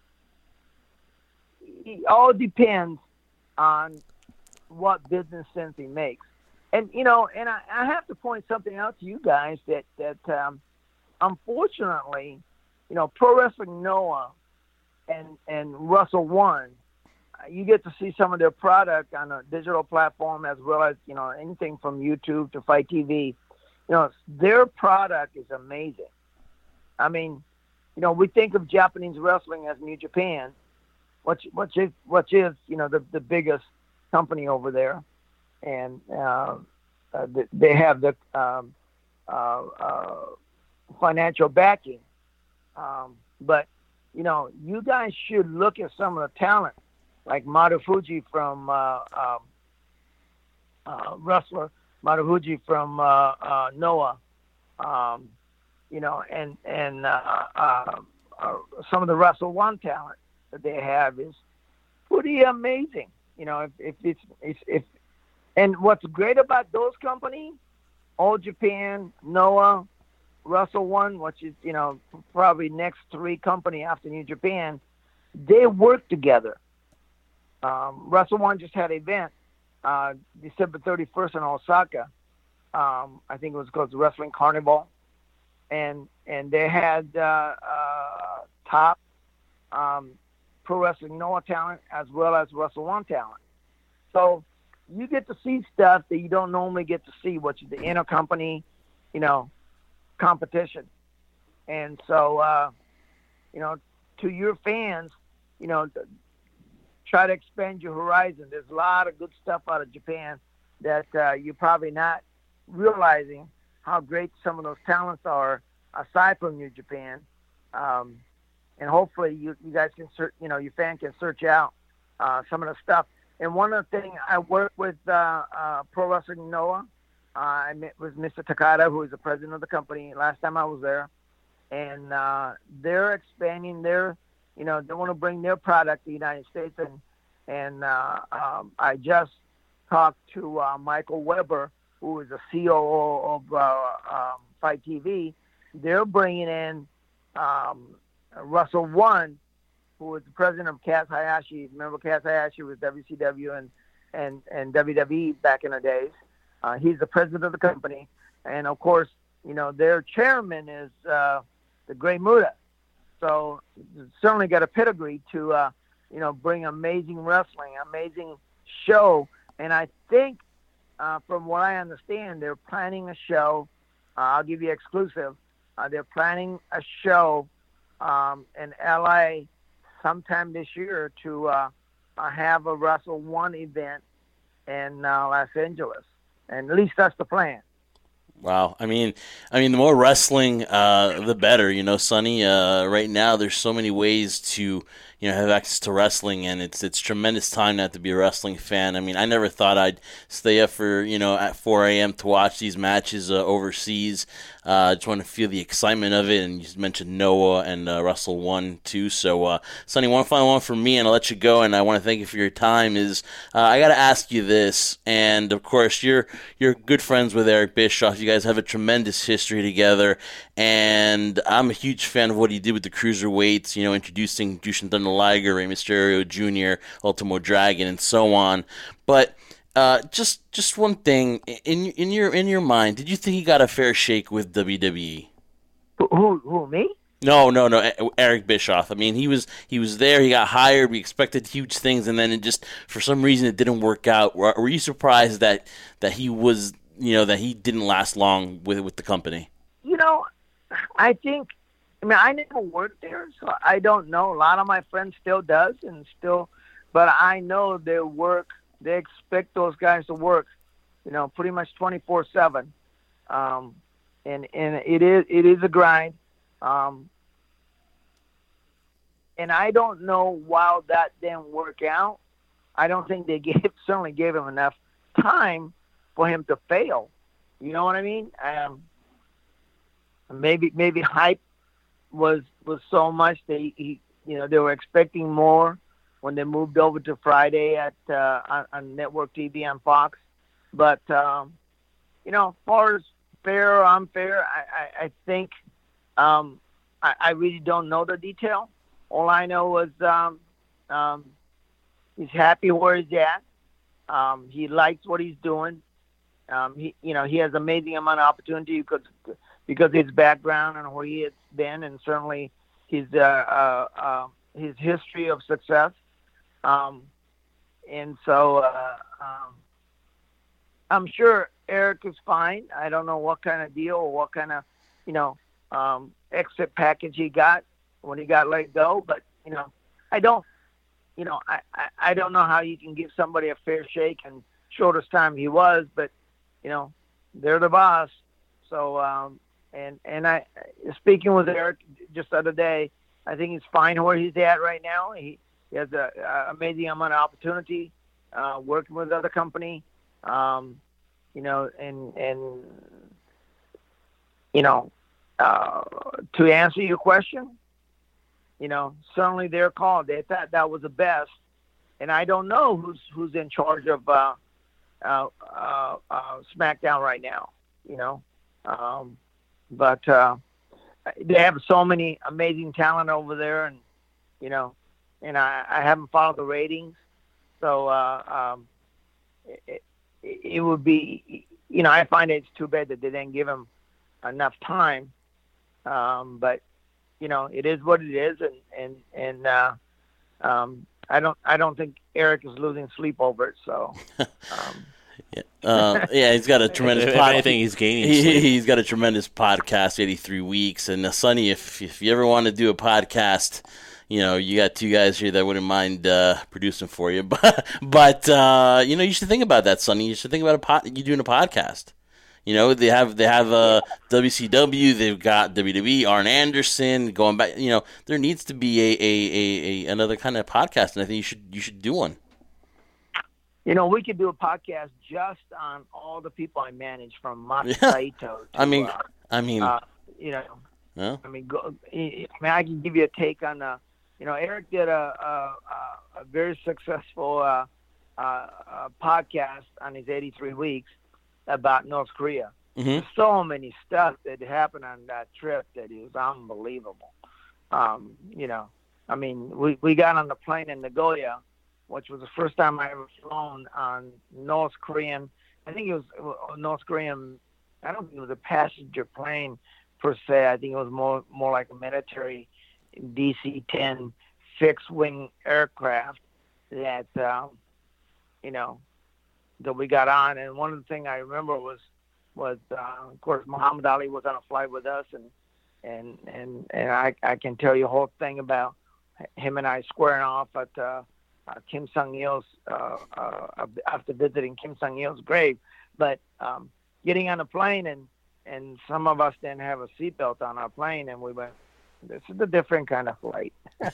it all depends on what business sense he makes. And, you know, and I, I have to point something out to you guys that, that um, unfortunately, you know, Pro Wrestling Noah and, and Russell One, uh, you get to see some of their product on a digital platform as well as, you know, anything from YouTube to Fight T V. You know, their product is amazing. I mean, you know, we think of Japanese wrestling as New Japan, which, which is, which is you know, the, the biggest company over there. And uh, uh, they have the um, uh, uh, financial backing. Um, but, you know, you guys should look at some of the talent, like Marufuji from uh, um, uh, wrestler, Marufuji from uh, uh, Noah, um, you know, and, and uh, uh, uh, some of the Wrestle One talent that they have is pretty amazing. You know, if, if it's, it's, if, and what's great about those companies, All Japan, Noah, Russell One, which is, you know, probably next three company after New Japan, they work together. Um, Russell One just had an event uh, December thirty-first in Osaka. Um, I think it was called the Wrestling Carnival. And and they had uh, uh, top um, Pro Wrestling Noah talent as well as Russell One talent. So you get to see stuff that you don't normally get to see, which is the intercompany, you know, competition. And so, uh, you know, to your fans, you know, try to expand your horizon. There's a lot of good stuff out of Japan that uh, you're probably not realizing how great some of those talents are aside from New Japan. Um, and hopefully you, you guys can search, you know, your fan can search out uh, some of the stuff. And one of the things I work with uh, uh, Pro Wrestling Noah, uh, I met with Mister Takada, who is the president of the company, last time I was there. And uh, they're expanding their, you know, they want to bring their product to the United States. And, and uh, um, I just talked to uh, Michael Weber, who is the C O O of uh, um, Fight T V. They're bringing in um, Russell One, who was the president of Kaz Hayashi. Remember, Kaz Hayashi was W C W and, and, and W W E back in the days. Uh, he's the president of the company. And, of course, you know, their chairman is uh, the Great Muta. So certainly got a pedigree to, uh, you know, bring amazing wrestling, amazing show. And I think, uh, from what I understand, they're planning a show. Uh, I'll give you exclusive. Uh, they're planning a show um, in L A sometime this year to uh, uh, have a Wrestle One event in uh, Los Angeles. And at least that's the plan. Wow. I mean, I mean, the more wrestling, uh, the better. You know, Sonny. Uh, right now, there's so many ways to, you know, have access to wrestling, and it's it's tremendous time not to be a wrestling fan. I mean, I never thought I'd stay up for, you know, at four a.m. to watch these matches uh, overseas. Uh, I uh, just want to feel the excitement of it. And you just mentioned Noah and uh, Wrestle One too. So, uh, Sonny, one final one for me, and I'll let you go. And I want to thank you for your time. Is uh, I got to ask you this, and of course, you're you're good friends with Eric Bischoff. You guys have a tremendous history together, and I'm a huge fan of what he did with the cruiserweights. You know, introducing Jushin Thunder Liger, Rey Mysterio Junior, Ultimo Dragon, and so on. But Uh, just just one thing in in your in your mind, did you think he got a fair shake with W W E? Who, who, who me? No, no, no. Eric Bischoff. I mean, he was he was there. He got hired. We expected huge things, and then it just for some reason it didn't work out. Were, were you surprised that that he was you know that he didn't last long with with the company? You know, I think. I mean, I never worked there, so I don't know. A lot of my friends still does, and still, but I know their work. They expect those guys to work, you know, pretty much twenty-four seven. Um, and, and it is, it is a grind. Um, and I don't know why that didn't work out. I don't think they gave, certainly gave him enough time for him to fail. You know what I mean? Um, maybe, maybe hype was, was so much that he, he, you know, they were expecting more when they moved over to Friday at uh, on, on network T V on Fox. But, um, you know, as far as fair or unfair, I, I, I think um, I, I really don't know the detail. All I know is um, um, he's happy where he's at. Um, he likes what he's doing. Um, he, you know, he has amazing amount of opportunity because because of his background and where he has been, and certainly his uh, uh, uh, his history of success. Um, and so, uh, um, I'm sure Eric is fine. I don't know what kind of deal or what kind of, you know, um, exit package he got when he got let go. But, you know, I don't, you know, I, I, I don't know how you can give somebody a fair shake and shortest time he was, but, you know, they're the boss. So, um, and, and I, speaking with Eric just the other day, I think he's fine where he's at right now. He, He has an amazing amount of opportunity uh, working with other company, um, you know, and, and you know, uh, to answer your question, you know, certainly their call. They thought that was the best, and I don't know who's who's in charge of uh, uh, uh, uh, SmackDown right now, you know, um, but uh, they have so many amazing talent over there, and you know. And I, I haven't followed the ratings, so uh, um, it, it would be, you know, I find it's too bad that they didn't give him enough time. Um, but you know, it is what it is, and and and uh, um, I don't I don't think Eric is losing sleep over it. So. Um, Yeah, uh, yeah, he's got a tremendous. If pod- anything, he's gaining. He, he's got a tremendous podcast, eighty-three weeks. And uh, Sonny, if if you ever want to do a podcast, you know, you got two guys here that wouldn't mind uh, producing for you. But but uh, you know, you should think about that, Sonny. You should think about a pod- you doing a podcast. You know, they have they have uh, W C W, they've got W W E, Arn Anderson going back. You know, there needs to be a, a, a, a another kind of podcast, and I think you should you should do one. You know, we could do a podcast just on all the people I manage, from Maki Yeah. Saito to, I mean, uh, I mean, uh, you know, yeah. I mean, go, I mean, I can give you a take on, uh, you know, Eric did a a, a very successful uh, uh, uh, podcast on his eighty-three weeks about North Korea. Mhm. There's so many stuff that happened on that trip that is unbelievable. Um, you know, I mean, we, we got on the plane in Nagoya, which was the first time I ever flown on North Korean. I think it was uh, North Korean. I don't think it was a passenger plane per se. I think it was more more like a military D C ten fixed wing aircraft that um, you know that we got on. And one of the things I remember was was uh, of course Muhammad Ali was on a flight with us, and and and and I I can tell you a whole thing about him and I squaring off at. Uh, Uh, Kim Sung-il's, uh, uh, after visiting Kim Sung-il's grave. But um, getting on a plane and, and some of us didn't have a seatbelt on our plane, and we went, this is a different kind of flight.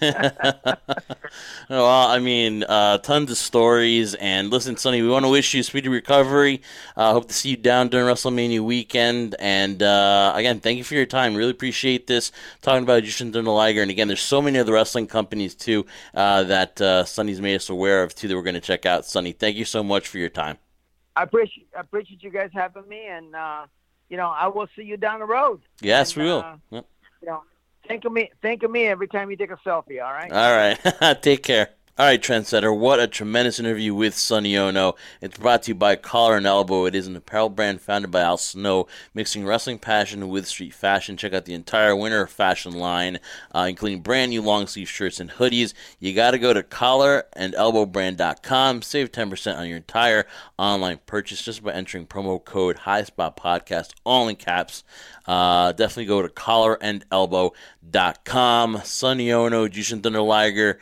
Well, I mean, uh, tons of stories. And listen, Sonny, we want to wish you a speedy recovery. Uh, hope to see you down during WrestleMania weekend. And uh, again, thank you for your time. Really appreciate this, talking about Jushin Thunder Liger. And again, there's so many other wrestling companies, too, uh, that uh, Sonny's made us aware of, too, that we're going to check out. Sonny, thank you so much for your time. I appreciate, I appreciate you guys having me. And, uh, you know, I will see you down the road. Yes, and, we will. Uh, yep. You know, think of me, think of me every time you take a selfie, all right? All right. Take care. All right, Trendsetter, what a tremendous interview with Sonny Ono. It's brought to you by Collar and Elbow. It is an apparel brand founded by Al Snow, mixing wrestling passion with street fashion. Check out the entire winter fashion line, uh, including brand new long-sleeve shirts and hoodies. You got to go to collar and elbow brand dot com. Save ten percent on your entire online purchase just by entering promo code HighSpotPodcast, all in caps. Uh, definitely go to collar and elbow dot com. Sonny Ono, Jushin Thunder Liger.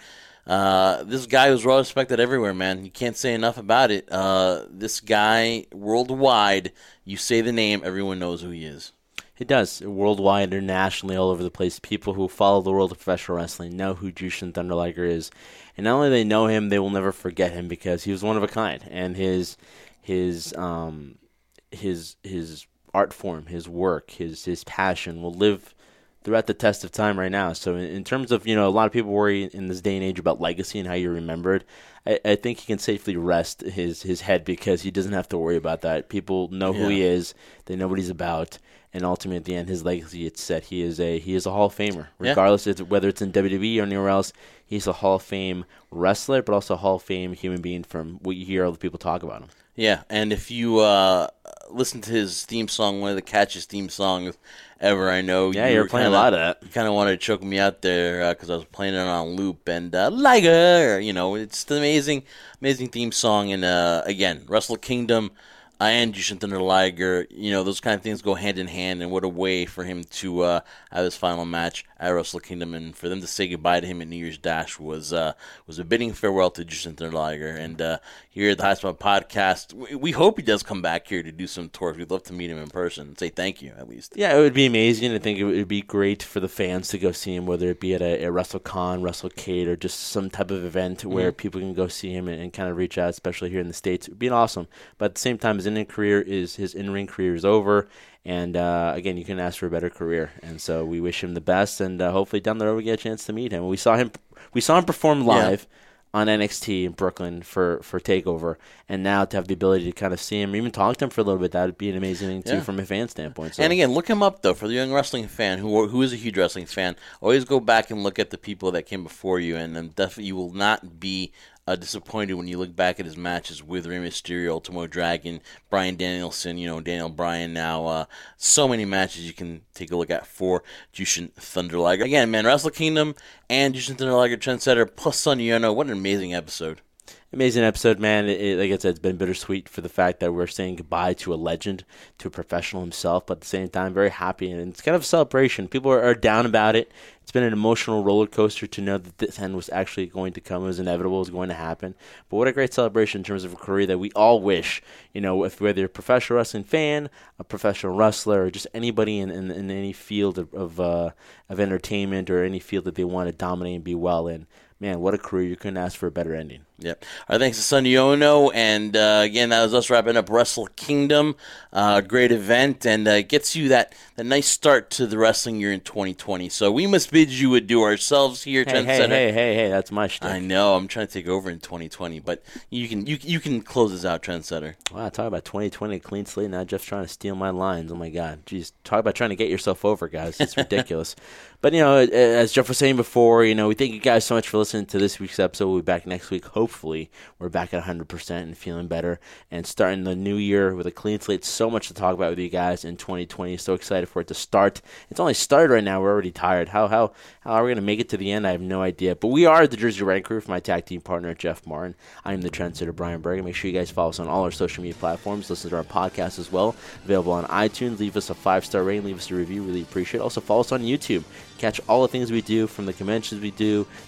Uh, this guy was well respected everywhere, man. You can't say enough about it. Uh, this guy, worldwide, you say the name, everyone knows who he is. He does. Worldwide, internationally, all over the place. People who follow the world of professional wrestling know who Jushin Thunder Liger is. And not only they know him, they will never forget him because he was one of a kind. And his his um his his art form, his work, his his passion will live throughout the test of time right now. So in, in terms of, you know, a lot of people worry in this day and age about legacy and how you're remembered. I, I think he can safely rest his, his head because he doesn't have to worry about that. People know who Yeah. he is. They know what he's about. And ultimately, at the end, his legacy, it's set. He is a he is a Hall of Famer. Regardless Yeah. of whether it's in W W E or anywhere else, he's a Hall of Fame wrestler, but also a Hall of Fame human being from what you hear other people talk about him. Yeah, and if you uh, listen to his theme song, one of the catchiest theme songs ever, I know. Yeah, you you're were playing kinda, a lot of that. You kind of wanted to choke me out there because uh, I was playing it on loop. And uh, Liger, you know, it's an amazing, amazing theme song. And uh, again, Wrestle Kingdom and Jushin Thunder Liger, you know, those kind of things go hand in hand. And what a way for him to uh, have his final match at Wrestle Kingdom, and for them to say goodbye to him at New Year's Dash was uh, was a bidding farewell to Jushin Thunder Liger. And uh, here at the High Spot Podcast, we, we hope he does come back here to do some tours. We'd love to meet him in person and say thank you, at least. Yeah, it would be amazing. I think it would be great for the fans to go see him, whether it be at a, a WrestleCon, WrestleCade, or just some type of event where Mhm. people can go see him and, and kind of reach out, especially here in the States. It would be awesome. But at the same time, his in-ring career is his in-ring career is over. And, uh, again, you couldn't ask for a better career. And so we wish him the best, and uh, hopefully down the road we get a chance to meet him. We saw him we saw him perform live on N X T in Brooklyn for, for TakeOver, and now to have the ability to kind of see him or even talk to him for a little bit, that would be an amazing thing, too, Yeah. from a fan standpoint. So. And again, look him up, though, for the young wrestling fan who who is a huge wrestling fan. Always go back and look at the people that came before you, and then definitely you will not be uh, disappointed when you look back at his matches with Rey Mysterio, Ultimo Dragon, Bryan Danielson, you know, Daniel Bryan now. Uh, so many matches you can take a look at for Jushin Thunder Liger. Again, man, Wrestle Kingdom and Jushin Thunder Liger Trendsetter plus Sonny Ono. What an amazing episode. Amazing episode, man. It, it, like I said, it's been bittersweet for the fact that we're saying goodbye to a legend, to a professional himself, but at the same time, very happy. And it's kind of a celebration. People are, are down about it. It's been an emotional roller coaster to know that this end was actually going to come. It was inevitable. It was going to happen. But what a great celebration in terms of a career that we all wish, you know, if whether you're a professional wrestling fan, a professional wrestler, or just anybody in, in, in any field of of, uh, of entertainment or any field that they want to dominate and be well in. Man, what a career. You couldn't ask for a better ending. Yep. All right, thanks to Sonny Ono. And uh, again, that was us wrapping up Wrestle Kingdom. Uh, great event, and uh, gets you that, that nice start to the wrestling year in twenty twenty. So we must bid you adieu ourselves here, Hey, Trend hey, Center. hey, hey, hey, that's my shtick. I know. I'm trying to take over in twenty twenty, but you can you you can close this out, Trendsetter. Wow, talk about twenty twenty, clean slate. Now Jeff's trying to steal my lines. Oh, my God. Jeez, talk about trying to get yourself over, guys. It's ridiculous. But, you know, as Jeff was saying before, you know, we thank you guys so much for listening to this week's episode. We'll be back next week. Hopefully, we're back at one hundred percent and feeling better and starting the new year with a clean slate. So much to talk about with you guys in twenty twenty. So excited for it to start. It's only started right now. We're already tired. How how how are we going to make it to the end? I have no idea. But we are the Jersey Red Crew for my tag team partner, Jeff Martin. I am the Trendsetter, Brian Bergen. Make sure you guys follow us on all our social media platforms. Listen to our podcast as well. Available on iTunes. Leave us a five-star rating. Leave us a review. Really appreciate it. Also, follow us on YouTube. Catch all the things we do, from the conventions we do to the shows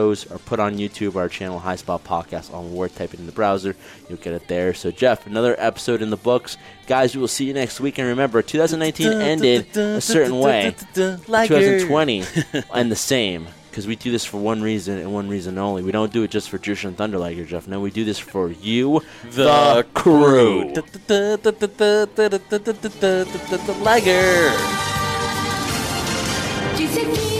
shows are put on YouTube, our channel, High Spot Podcast, on Word. Type it in the browser. You'll get it there. So, Jeff, another episode in the books. Guys, we will see you next week. And remember, twenty nineteen ended a certain way. twenty twenty and the same. Because we do this for one reason and one reason only. We don't do it just for Jushin Thunder Liger, Jeff. No, we do this for you, the crew. Liger. Giuseppe.